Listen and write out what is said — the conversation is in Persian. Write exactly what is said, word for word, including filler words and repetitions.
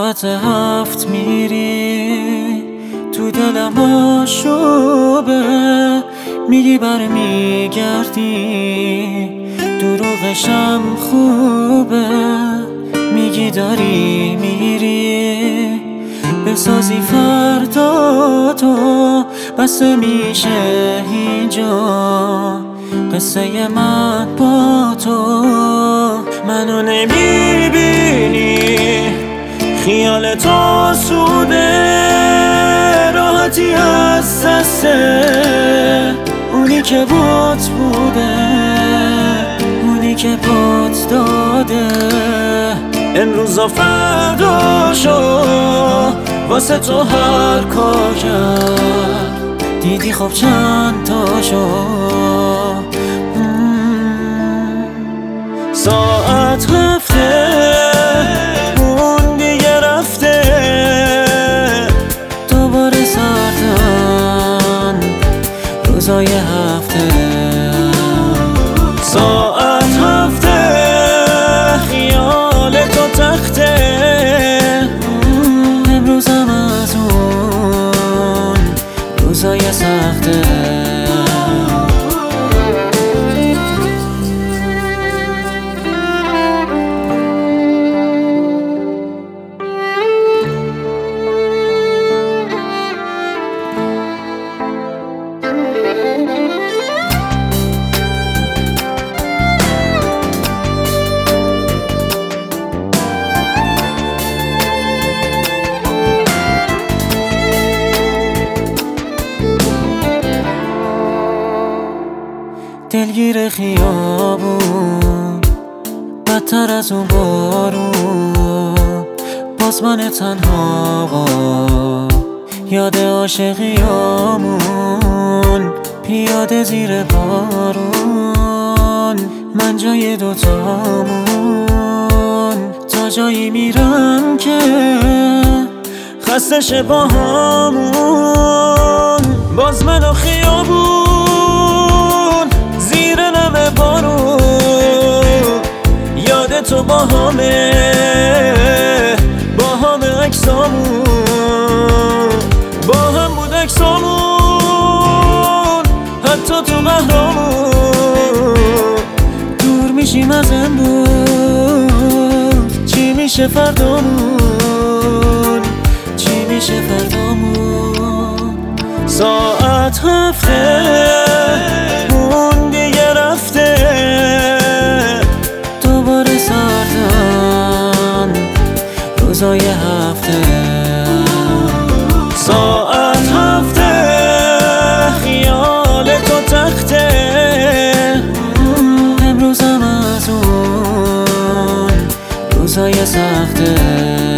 ساعت هفت میری تو دلم آشوبه، میگی برمیگردی دروغشم خوبه، میگی داری میری بسازی فردا تو، بسته میشه اینجا قصه من با تو. منو نمیبینی خیال تو سوده، راحتی از دسته اونی که بات بوده، اونی که بات داده. امروز و فردا شو واسه تو هر کار کرد، دیدی خب چند تا شو. ساعت هفته اون دیگه رفته، دوباره سردن روزای هفته. ساعت هفته خیال تو تخته، امروزم از اون روزای سخته. دلگیر خیابون بدتر از اون بارون، باز من تنها یاد عاشقیامون، پیاده زیر بارون من جای دوتامون. تا جایی میرم که خسته شه با همون، باز من و خیابون زیر نم بارون، یاد تو با همه با همه عکسامون، با هم بود عکسامون حتی تو مهرامون. دور میشیم از امروز، چی میشه فردامون، چی میشه فردامون. ساعت هفته اون دیگه رفته، دوباره سردن روزای هفته. ساعت هفته خیال تو تخته، امروزم از اون روزای سخته.